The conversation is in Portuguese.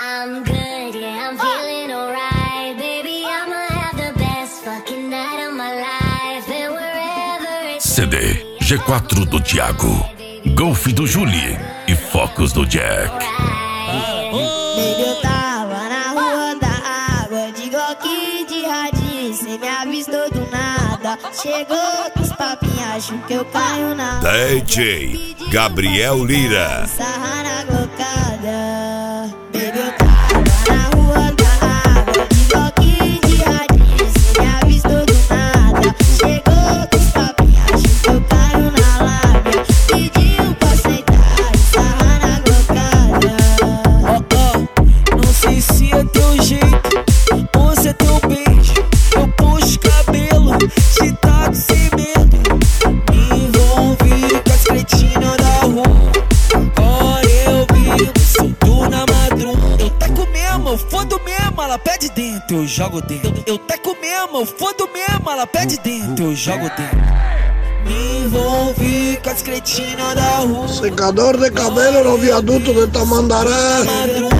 I'm good, yeah, I'm feeling alright. Baby, I'ma have the best fucking night of my life. And wherever it's CD G4 do Thiago, Golf do Julie e Focus do Jack. Baby, eu tava na rua da água, de Glock de radinho, cê me avistou do nada. Chegou com os papinhos, acho que eu caio na DJ Gabriel Lira. sarra na glocada. Baby, eu tava na rua da água, de Glock de radinho, cê me avistou do nada. Chegou com os papinhos, acho que eu caio na lábia. Pediu pra aceitar e sarra na glocada. Não sei se é teu jeito ou se é teu beijo. Eu puxo cabelo, excitado sem medo. Me envolvi com as cretinas da rua. Agora eu vivo, solto na madruga. Eu taco mesmo, eu fodo mesmo, ela pede dentro, eu jogo dentro. Eu taco mesmo, eu fodo mesmo, ela pede dentro, eu jogo dentro. Me envolvi com as cretinas da rua. Secador de cabelo no viaduto de Tamandaré. Madruga.